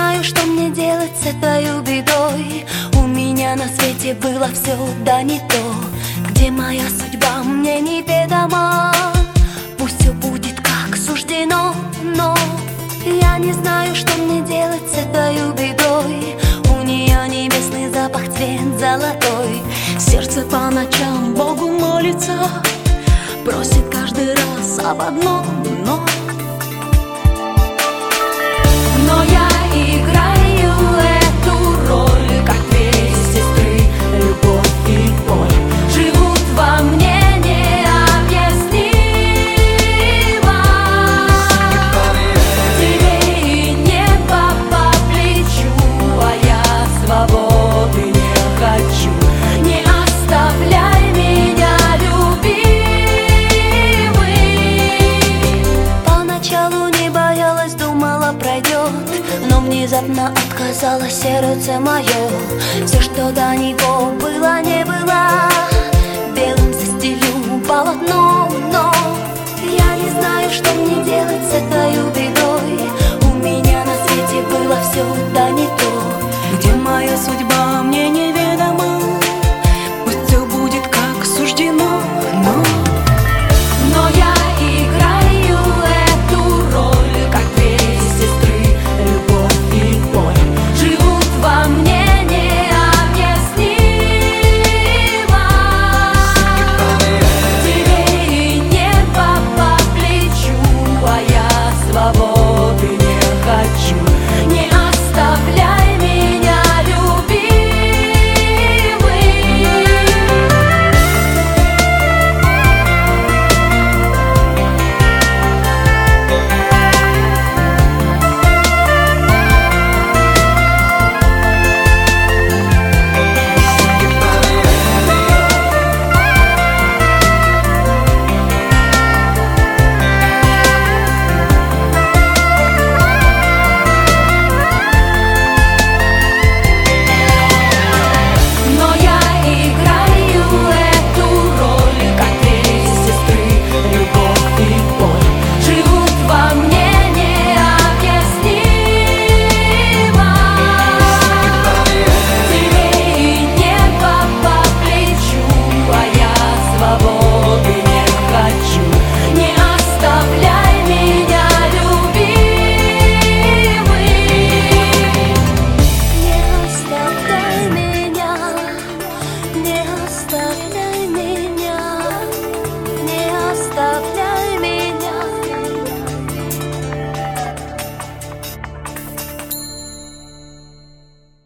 знаю, что мне делать с этой бедой. У меня на свете было все, да не то. Где моя судьба, мне неведома. Пусть все будет как суждено, но я не знаю, что мне делать с этой бедой. У нее небесный запах, цвет золотой. Сердце по ночам Богу молится, просит каждый раз об одном, но я играю эту роль, как две сестры, любовь и боль, живут во мне необъяснимо. Тебе и небо по плечу, а я свободы не хочу. Не оставляй меня, любимый. Поначалу не боялась, думала, пройдет, но внезапно отказало сердце мое. Все, что до него было, не было. Белым застелю полотно, но я не знаю, что мне делать с этой бедой.